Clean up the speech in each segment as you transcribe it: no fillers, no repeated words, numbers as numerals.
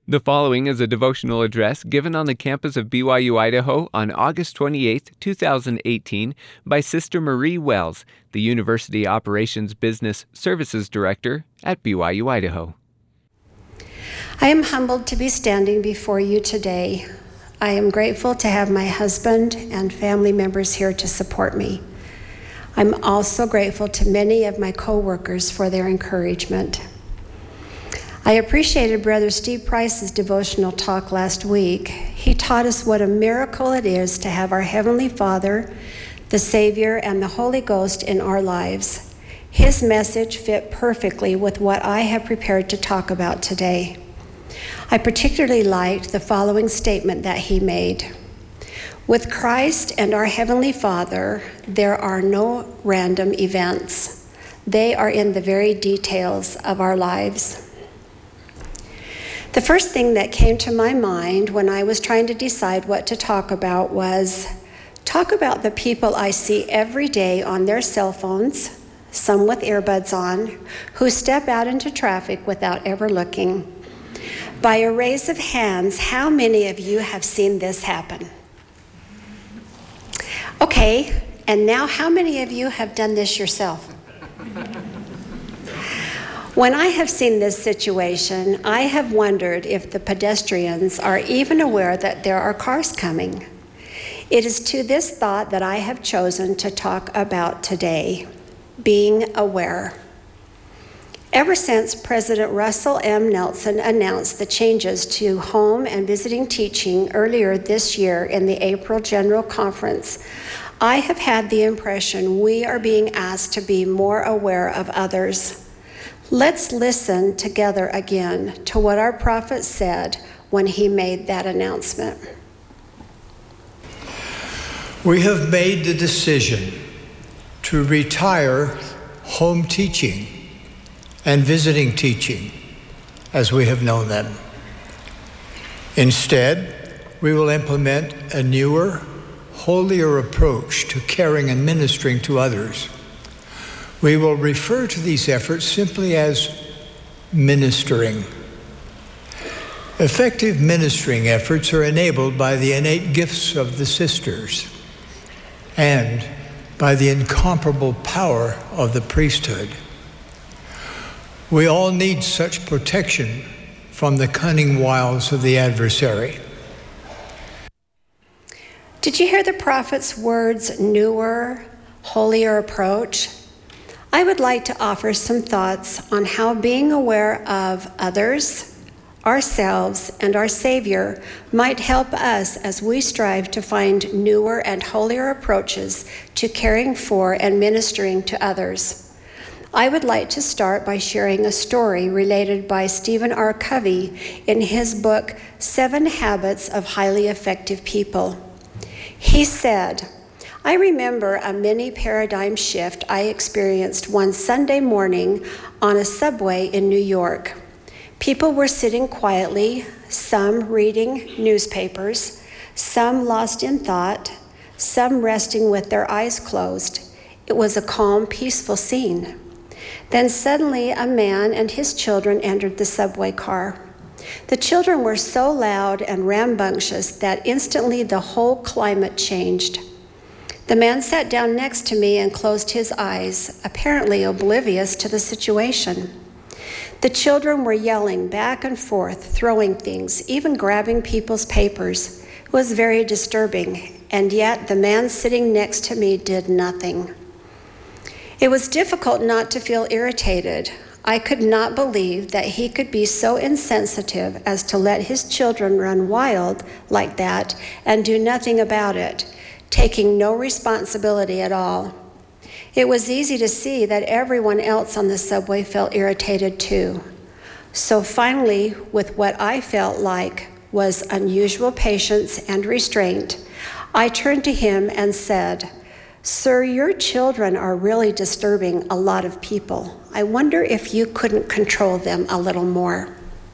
The following is a devotional address given on the campus of BYU Idaho on August 28, 2018, by Sister Marie Wells, the University Operations Business Services Director at BYU Idaho. I am humbled to be standing before you today. I am grateful to have my husband and family members here to support me. I'm also grateful to many of my co-workers for their encouragement. I appreciated Brother Steve Price's devotional talk last week. He taught us what a miracle it is to have our Heavenly Father, the Savior, and the Holy Ghost in our lives. His message fit perfectly with what I have prepared to talk about today. I particularly liked the following statement that he made. With Christ and our Heavenly Father, there are no random events. They are in the very details of our lives. The first thing that came to my mind when I was trying to decide what to talk about was talk about the people I see every day on their cell phones, some with earbuds on, who step out into traffic without ever looking. By a raise of hands, how many of you have seen this happen? Okay, and now how many of you have done this yourself? When I have seen this situation, I have wondered if the pedestrians are even aware that there are cars coming. It is to this thought that I have chosen to talk about today, being aware. Ever since President Russell M. Nelson announced the changes to home and visiting teaching earlier this year in the April General Conference, I have had the impression we are being asked to be more aware of others. Let's listen together again to what our prophet said when he made that announcement. We have made the decision to retire home teaching and visiting teaching as we have known them. Instead, we will implement a newer, holier approach to caring and ministering to others. We will refer to these efforts simply as ministering. Effective ministering efforts are enabled by the innate gifts of the sisters and by the incomparable power of the priesthood. We all need such protection from the cunning wiles of the adversary. Did you hear the prophet's words, newer, holier approach? I would like to offer some thoughts on how being aware of others, ourselves, and our Savior might help us as we strive to find newer and holier approaches to caring for and ministering to others. I would like to start by sharing a story related by Stephen R. Covey in his book, 7 Habits of Highly Effective People. He said, I remember a mini paradigm shift I experienced one Sunday morning on a subway in New York. People were sitting quietly, some reading newspapers, some lost in thought, some resting with their eyes closed. It was a calm, peaceful scene. Then suddenly a man and his children entered the subway car. The children were so loud and rambunctious that instantly the whole climate changed. The man sat down next to me and closed his eyes, apparently oblivious to the situation. The children were yelling back and forth, throwing things, even grabbing people's papers. It was very disturbing, and yet the man sitting next to me did nothing. It was difficult not to feel irritated. I could not believe that he could be so insensitive as to let his children run wild like that and do nothing about it, taking no responsibility at all. It was easy to see that everyone else on the subway felt irritated too. So finally, with what I felt like was unusual patience and restraint, I turned to him and said, Sir, your children are really disturbing a lot of people. I wonder if you couldn't control them a little more.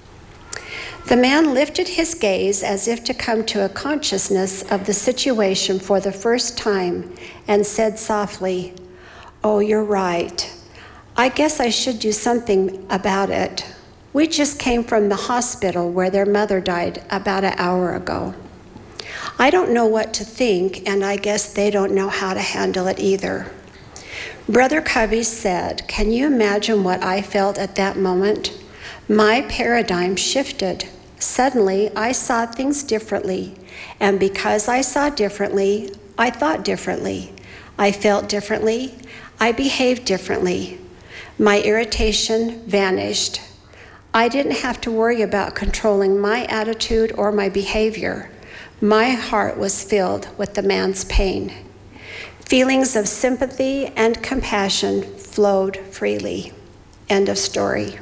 The man lifted his gaze as if to come to a consciousness of the situation for the first time and said softly, "Oh, you're right. I guess I should do something about it. We just came from the hospital where their mother died about an hour ago. I don't know what to think, and I guess they don't know how to handle it either. Brother Covey said, "Can you imagine what I felt at that moment? My paradigm shifted. Suddenly, I saw things differently, and because I saw differently, I thought differently. I felt differently. I behaved differently. My irritation vanished. I didn't have to worry about controlling my attitude or my behavior. My heart was filled with the man's pain. Feelings of sympathy and compassion flowed freely." End of story.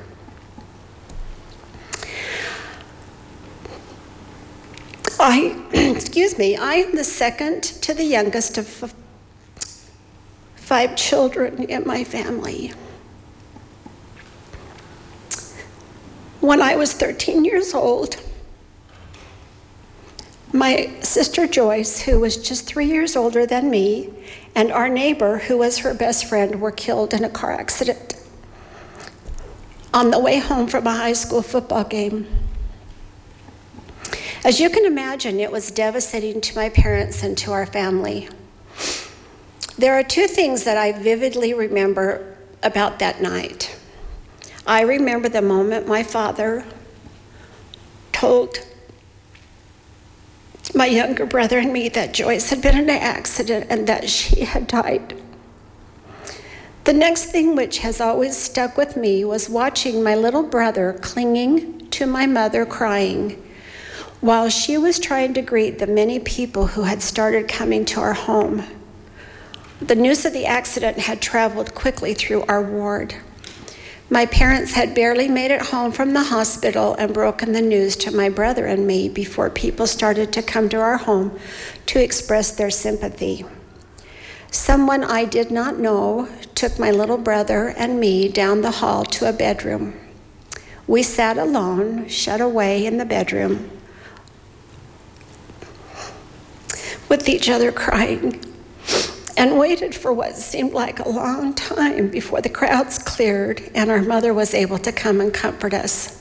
I am the second to the youngest of 5 children in my family. When I was 13 years old, my sister Joyce, who was just 3 years older than me, and our neighbor, who was her best friend, were killed in a car accident on the way home from a high school football game. As you can imagine, it was devastating to my parents and to our family. There are 2 things that I vividly remember about that night. I remember the moment my father told my younger brother and me that Joyce had been in an accident and that she had died. The next thing, which has always stuck with me, was watching my little brother clinging to my mother, crying, while she was trying to greet the many people who had started coming to our home. The news of the accident had traveled quickly through our ward. My parents had barely made it home from the hospital and broken the news to my brother and me before people started to come to our home to express their sympathy. Someone I did not know took my little brother and me down the hall to a bedroom. We sat alone, shut away in the bedroom, with each other crying, and waited for what seemed like a long time before the crowds cleared and our mother was able to come and comfort us.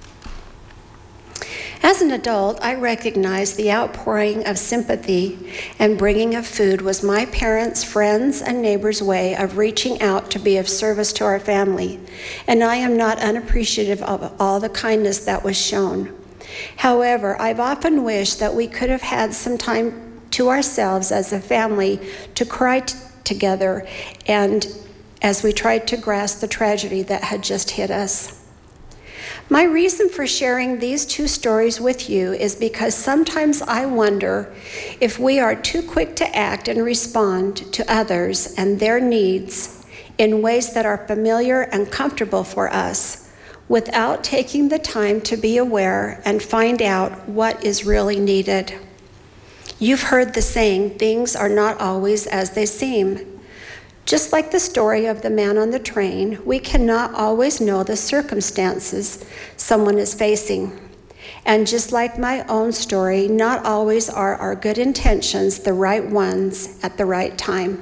As an adult, I recognized the outpouring of sympathy and bringing of food was my parents, friends, and neighbors' way of reaching out to be of service to our family, and I am not unappreciative of all the kindness that was shown. However, I've often wished that we could have had some time to ourselves as a family to cry together and as we tried to grasp the tragedy that had just hit us. My reason for sharing these 2 stories with you is because sometimes I wonder if we are too quick to act and respond to others and their needs in ways that are familiar and comfortable for us without taking the time to be aware and find out what is really needed. You've heard the saying, things are not always as they seem. Just like the story of the man on the train, we cannot always know the circumstances someone is facing. And just like my own story, not always are our good intentions the right ones at the right time.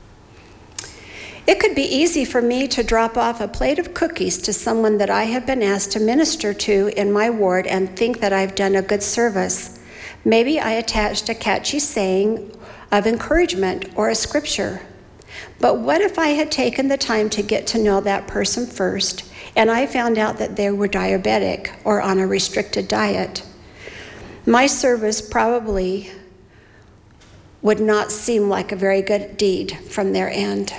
It could be easy for me to drop off a plate of cookies to someone that I have been asked to minister to in my ward and think that I've done a good service. Maybe I attached a catchy saying of encouragement or a scripture. But what if I had taken the time to get to know that person first, and I found out that they were diabetic or on a restricted diet? My service probably would not seem like a very good deed from their end.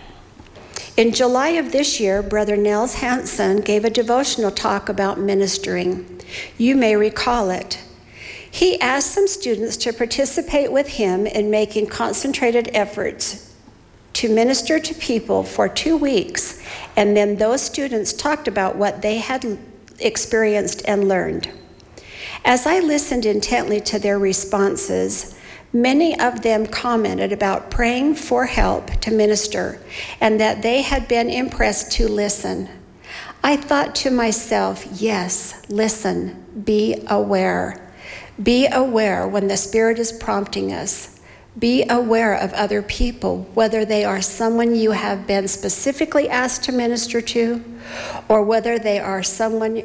In July of this year, Brother Nels Hansen gave a devotional talk about ministering. You may recall it. He asked some students to participate with him in making concentrated efforts to minister to people for 2 weeks, and then those students talked about what they had experienced and learned. As I listened intently to their responses, many of them commented about praying for help to minister and that they had been impressed to listen. I thought to myself, yes, listen, be aware. Be aware when the Spirit is prompting us. Be aware of other people, whether they are someone you have been specifically asked to minister to, or whether they are someone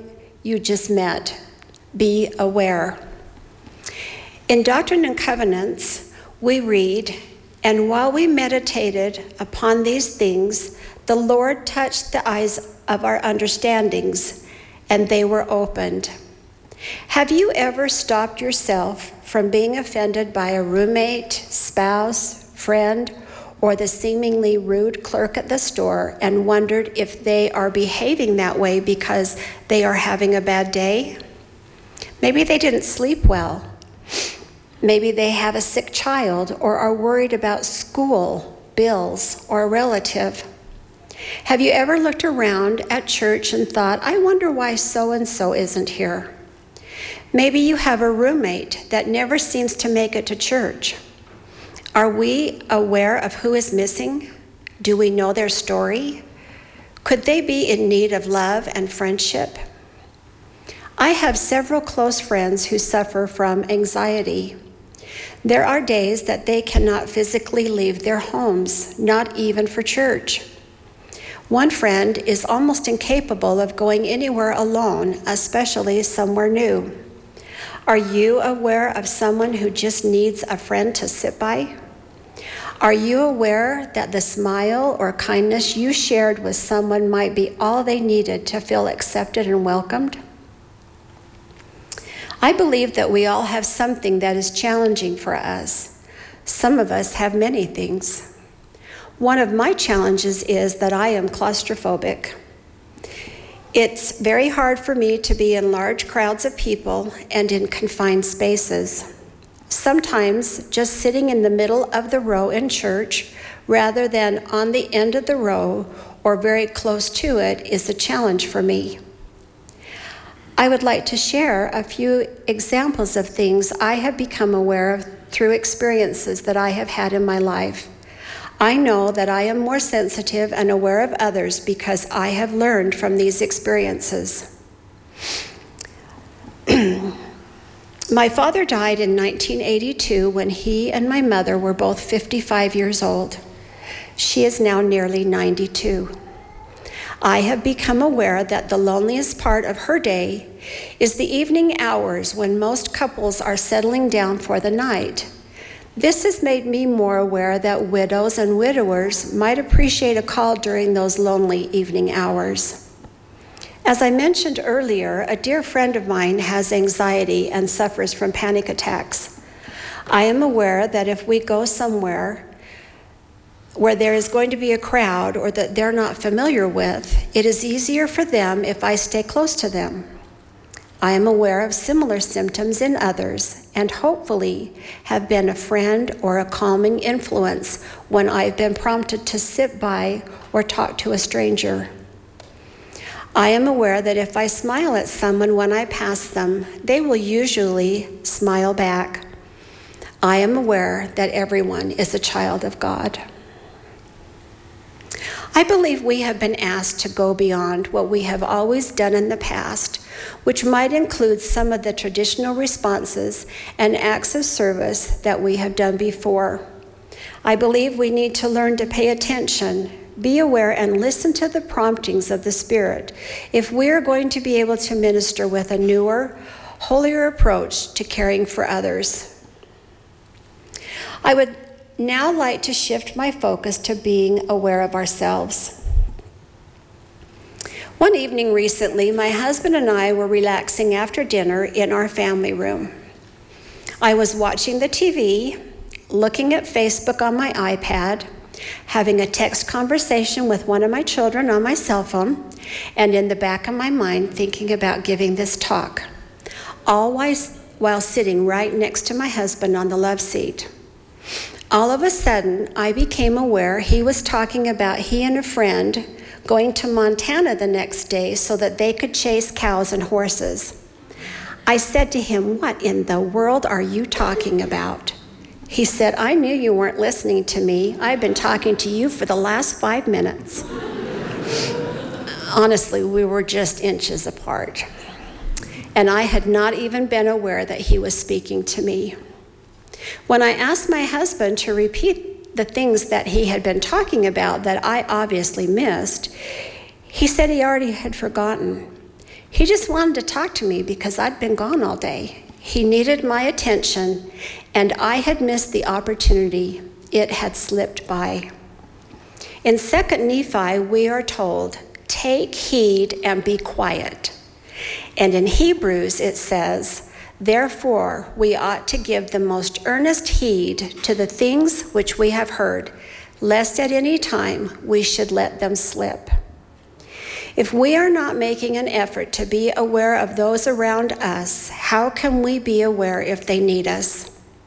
you just met. Be aware. In Doctrine and Covenants, we read, "And while we meditated upon these things, the Lord touched the eyes of our understandings, and they were opened." Have you ever stopped yourself from being offended by a roommate, spouse, friend, or the seemingly rude clerk at the store and wondered if they are behaving that way because they are having a bad day? Maybe they didn't sleep well. Maybe they have a sick child or are worried about school, bills, or a relative. Have you ever looked around at church and thought, I wonder why so-and-so isn't here? Maybe you have a roommate that never seems to make it to church. Are we aware of who is missing? Do we know their story? Could they be in need of love and friendship? I have several close friends who suffer from anxiety. There are days that they cannot physically leave their homes, not even for church. One friend is almost incapable of going anywhere alone, especially somewhere new. Are you aware of someone who just needs a friend to sit by? Are you aware that the smile or kindness you shared with someone might be all they needed to feel accepted and welcomed? I believe that we all have something that is challenging for us. Some of us have many things. One of my challenges is that I am claustrophobic. It's very hard for me to be in large crowds of people and in confined spaces. Sometimes just sitting in the middle of the row in church rather than on the end of the row or very close to it is a challenge for me. I would like to share a few examples of things I have become aware of through experiences that I have had in my life. I know that I am more sensitive and aware of others because I have learned from these experiences. My father died in 1982 when he and my mother were both 55 years old. She is now nearly 92. I have become aware that the loneliest part of her day is the evening hours when most couples are settling down for the night. This has made me more aware that widows and widowers might appreciate a call during those lonely evening hours. As I mentioned earlier, a dear friend of mine has anxiety and suffers from panic attacks. I am aware that if we go somewhere where there is going to be a crowd or that they're not familiar with, it is easier for them if I stay close to them. I am aware of similar symptoms in others and hopefully have been a friend or a calming influence when I've been prompted to sit by or talk to a stranger. I am aware that if I smile at someone when I pass them, they will usually smile back. I am aware that everyone is a child of God. I believe we have been asked to go beyond what we have always done in the past, which might include some of the traditional responses and acts of service that we have done before. I believe we need to learn to pay attention, be aware, and listen to the promptings of the Spirit if we are going to be able to minister with a newer, holier approach to caring for others. I would now like to shift my focus to being aware of ourselves. One evening recently, my husband and I were relaxing after dinner in our family room. I was watching the TV, looking at Facebook on my iPad, having a text conversation with one of my children on my cell phone, and in the back of my mind thinking about giving this talk, all while sitting right next to my husband on the love seat. All of a sudden, I became aware he was talking about he and a friend going to Montana the next day so that they could chase cows and horses. I said to him, "What in the world are you talking about?" He said, "I knew you weren't listening to me. I've been talking to you for the last 5 minutes. Honestly, we were just inches apart. And I had not even been aware that he was speaking to me. When I asked my husband to repeat the things that he had been talking about that I obviously missed, he said he already had forgotten. He just wanted to talk to me because I'd been gone all day. He needed my attention, and I had missed the opportunity. It had slipped by. In 2 Nephi, we are told, "Take heed and be quiet." And in Hebrews, it says, "Therefore, we ought to give the most earnest heed to the things which we have heard, lest at any time we should let them slip." If we are not making an effort to be aware of those around us, how can we be aware if they need us?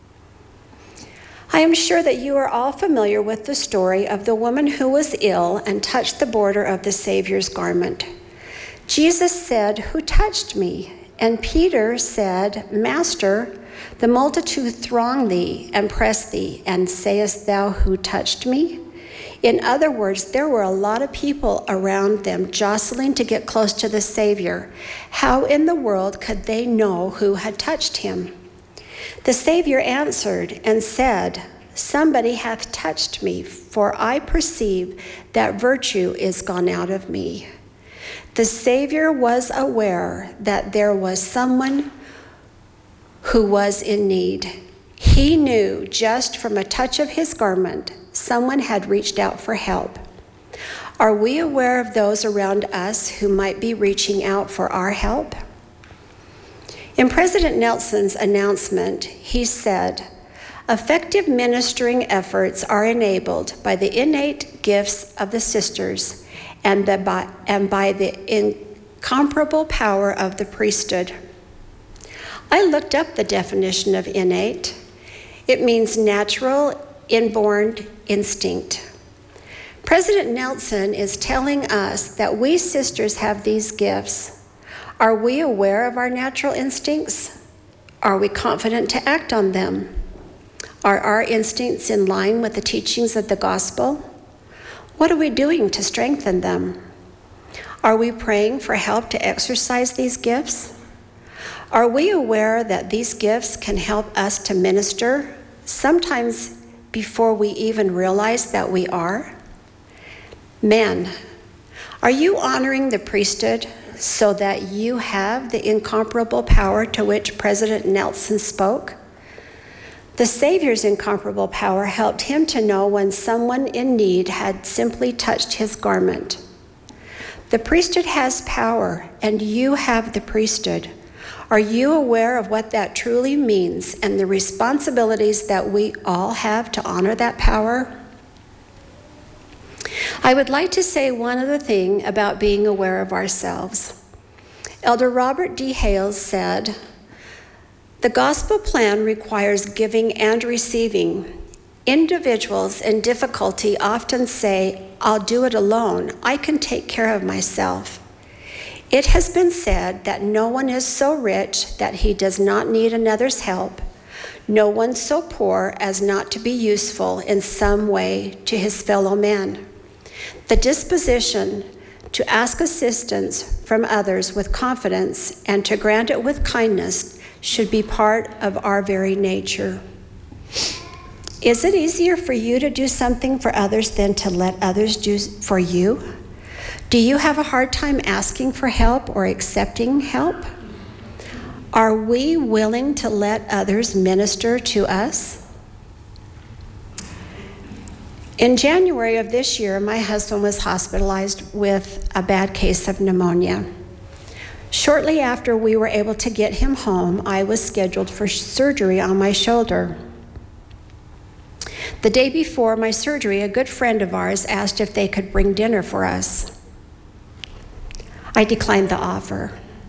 I am sure that you are all familiar with the story of the woman who was ill and touched the border of the Savior's garment. Jesus said, "Who touched me?" And Peter said, "Master, the multitude throng thee and press thee, and sayest thou, who touched me?" In other words, there were a lot of people around them jostling to get close to the Savior. How in the world could they know who had touched him? The Savior answered and said, "Somebody hath touched me, for I perceive that virtue is gone out of me." The Savior was aware that there was someone who was in need. He knew just from a touch of his garment, someone had reached out for help. Are we aware of those around us who might be reaching out for our help? In President Nelson's announcement, he said, "Effective ministering efforts are enabled by the innate gifts of the sisters and by the incomparable power of the priesthood." I looked up the definition of innate. It means natural, inborn instinct. President Nelson is telling us that we sisters have these gifts. Are we aware of our natural instincts? Are we confident to act on them? Are our instincts in line with the teachings of the gospel? What are we doing to strengthen them? Are we praying for help to exercise these gifts? Are we aware that these gifts can help us to minister, sometimes before we even realize that we are? Men, are you honoring the priesthood so that you have the incomparable power to which President Nelson spoke? The Savior's incomparable power helped him to know when someone in need had simply touched his garment. The priesthood has power, and you have the priesthood. Are you aware of what that truly means and the responsibilities that we all have to honor that power? I would like to say one other thing about being aware of ourselves. Elder Robert D. Hales said, "The gospel plan requires giving and receiving. Individuals in difficulty often say, 'I'll do it alone. I can take care of myself.' It has been said that no one is so rich that he does not need another's help. No one so poor as not to be useful in some way to his fellow man. The disposition to ask assistance from others with confidence and to grant it with kindness should be part of our very nature." Is it easier for you to do something for others than to let others do for you? Do you have a hard time asking for help or accepting help? Are we willing to let others minister to us? In January of this year, my husband was hospitalized with a bad case of pneumonia. Shortly after we were able to get him home, I was scheduled for surgery on my shoulder. The day before my surgery, a good friend of ours asked if they could bring dinner for us. I declined the offer.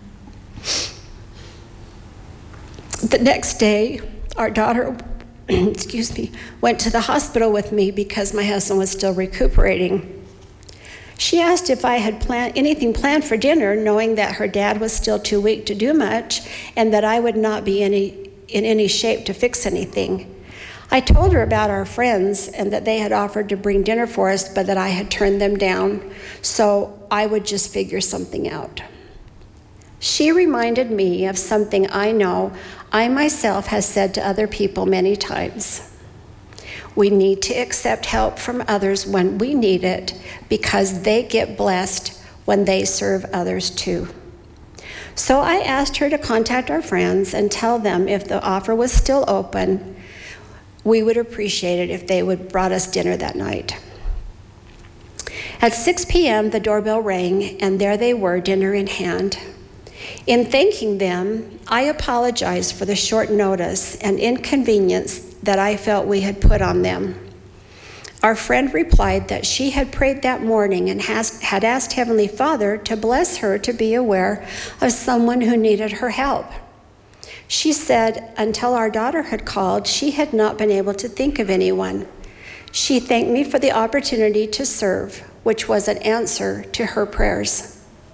The next day, our daughter went to the hospital with me because my husband was still recuperating. She asked if I had anything planned for dinner, knowing that her dad was still too weak to do much and that I would not be in any shape to fix anything. I told her about our friends and that they had offered to bring dinner for us, but that I had turned them down, so I would just figure something out. She reminded me of something I know I myself have said to other people many times. We need to accept help from others when we need it because they get blessed when they serve others too. So I asked her to contact our friends and tell them if the offer was still open, we would appreciate it if they would brought us dinner that night. At 6 p.m., the doorbell rang, and there they were, dinner in hand. In thanking them, I apologized for the short notice and inconvenience that I felt we had put on them. Our friend replied that she had prayed that morning and had asked Heavenly Father to bless her to be aware of someone who needed her help. She said until our daughter had called, she had not been able to think of anyone. She thanked me for the opportunity to serve, which was an answer to her prayers.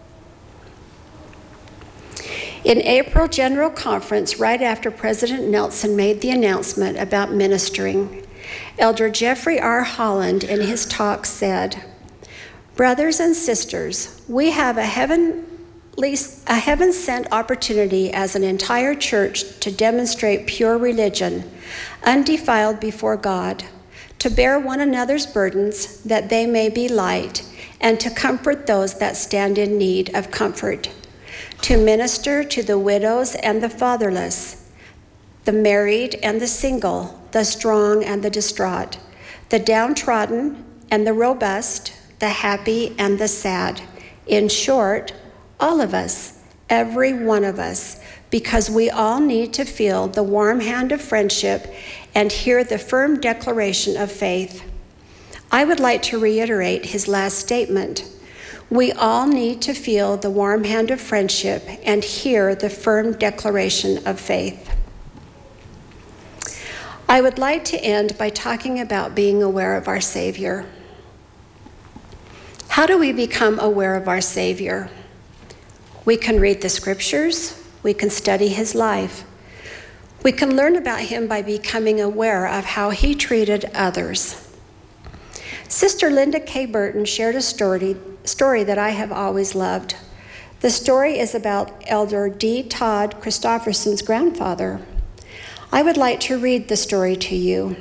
In April General Conference, right after President Nelson made the announcement about ministering, Elder Jeffrey R. Holland in his talk said, "Brothers and sisters, we have a heaven-sent opportunity as an entire church to demonstrate pure religion, undefiled before God, to bear one another's burdens that they may be light, and to comfort those that stand in need of comfort, to minister to the widows and the fatherless, the married and the single, the strong and the distraught, the downtrodden and the robust, the happy and the sad. In short, all of us, every one of us, because we all need to feel the warm hand of friendship and hear the firm declaration of faith." I would like to reiterate his last statement. We all need to feel the warm hand of friendship and hear the firm declaration of faith. I would like to end by talking about being aware of our Savior. How do we become aware of our Savior? We can read the scriptures. We can study his life. We can learn about him by becoming aware of how he treated others. Sister Linda K. Burton shared a story that I have always loved. The story is about Elder D. Todd Christofferson's grandfather. I would like to read the story to you.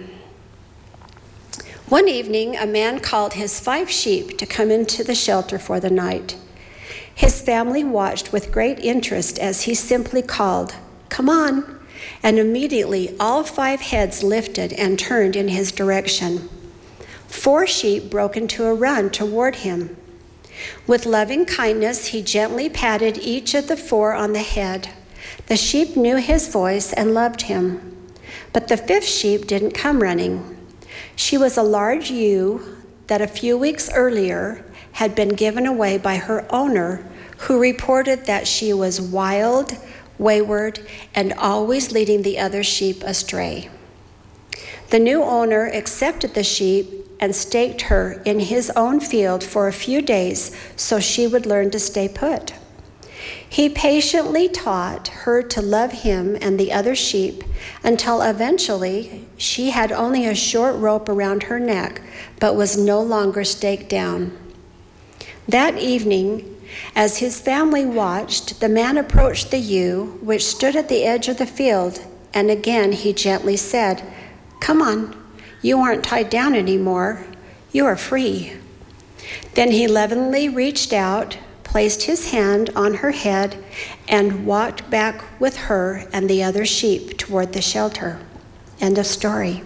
One evening, a man called his 5 sheep to come into the shelter for the night. His family watched with great interest as he simply called, "Come on," and immediately all 5 heads lifted and turned in his direction. 4 sheep broke into a run toward him. With loving kindness, he gently patted each of the 4 on the head. The sheep knew his voice and loved him. But the 5th sheep didn't come running. She was a large ewe that a few weeks earlier had been given away by her owner, who reported that she was wild, wayward, and always leading the other sheep astray. The new owner accepted the sheep and staked her in his own field for a few days so she would learn to stay put. He patiently taught her to love him and the other sheep until eventually she had only a short rope around her neck but was no longer staked down. That evening, as his family watched, the man approached the ewe, which stood at the edge of the field, and again he gently said, "Come on, you aren't tied down anymore. You are free." Then he lovingly reached out, placed his hand on her head, and walked back with her and the other sheep toward the shelter. End of story.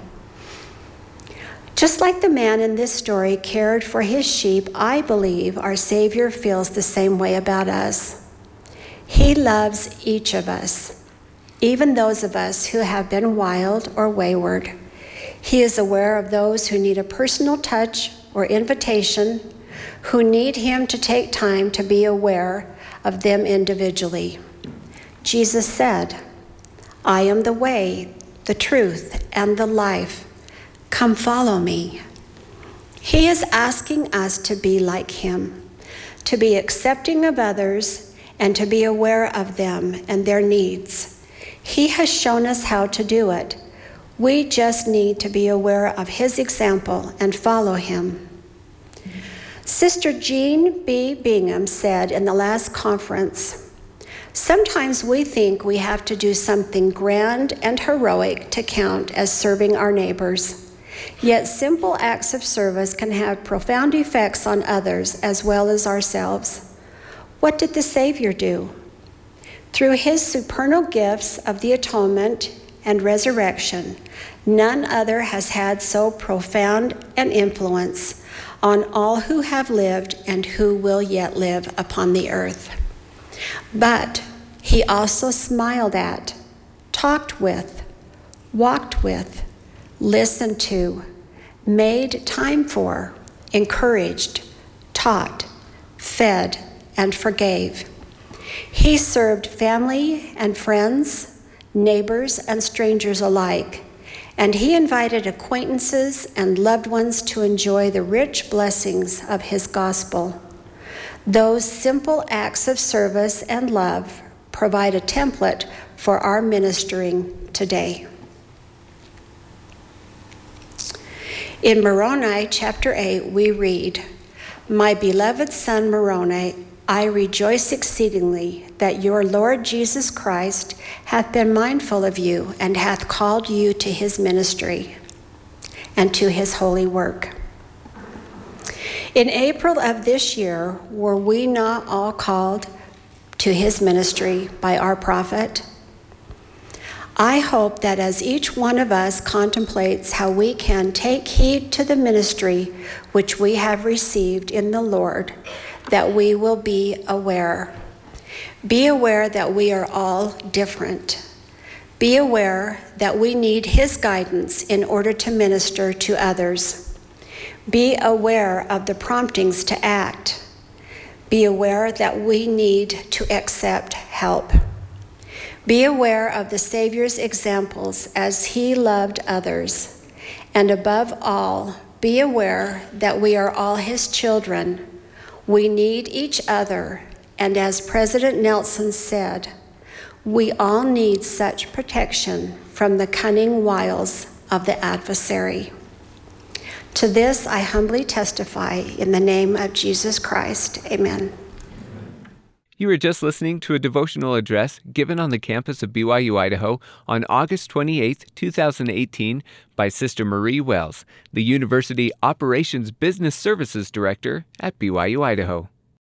Just like the man in this story cared for his sheep, I believe our Savior feels the same way about us. He loves each of us, even those of us who have been wild or wayward. He is aware of those who need a personal touch or invitation, who need him to take time to be aware of them individually. Jesus said, "I am the way, the truth, and the life. Come follow me." He is asking us to be like him, to be accepting of others, and to be aware of them and their needs. He has shown us how to do it. We just need to be aware of his example and follow him. Sister Jean B. Bingham said in the last conference, "Sometimes we think we have to do something grand and heroic to count as serving our neighbors. Yet simple acts of service can have profound effects on others as well as ourselves. What did the Savior do? Through his supernal gifts of the atonement and resurrection, none other has had so profound an influence on all who have lived and who will yet live upon the earth. But he also smiled at, talked with, walked with, listened to, made time for, encouraged, taught, fed, and forgave. He served family and friends, neighbors and strangers alike, and he invited acquaintances and loved ones to enjoy the rich blessings of his gospel. Those simple acts of service and love provide a template for our ministering today. In Moroni chapter 8, we read, "My beloved son Moroni, I rejoice exceedingly that your Lord Jesus Christ hath been mindful of you and hath called you to his ministry and to his holy work." In April of this year, were we not all called to his ministry by our prophet? I hope that as each one of us contemplates how we can take heed to the ministry which we have received in the Lord, that we will be aware. Be aware that we are all different. Be aware that we need his guidance in order to minister to others. Be aware of the promptings to act. Be aware that we need to accept help. Be aware of the Savior's examples as he loved others. And above all, be aware that we are all his children. We need each other, and as President Nelson said, we all need such protection from the cunning wiles of the adversary. To this I humbly testify in the name of Jesus Christ. Amen. You were just listening to a devotional address given on the campus of BYU Idaho on August 28, 2018 by Sister Marie Wells, the University Operations Business Services Director at BYU Idaho.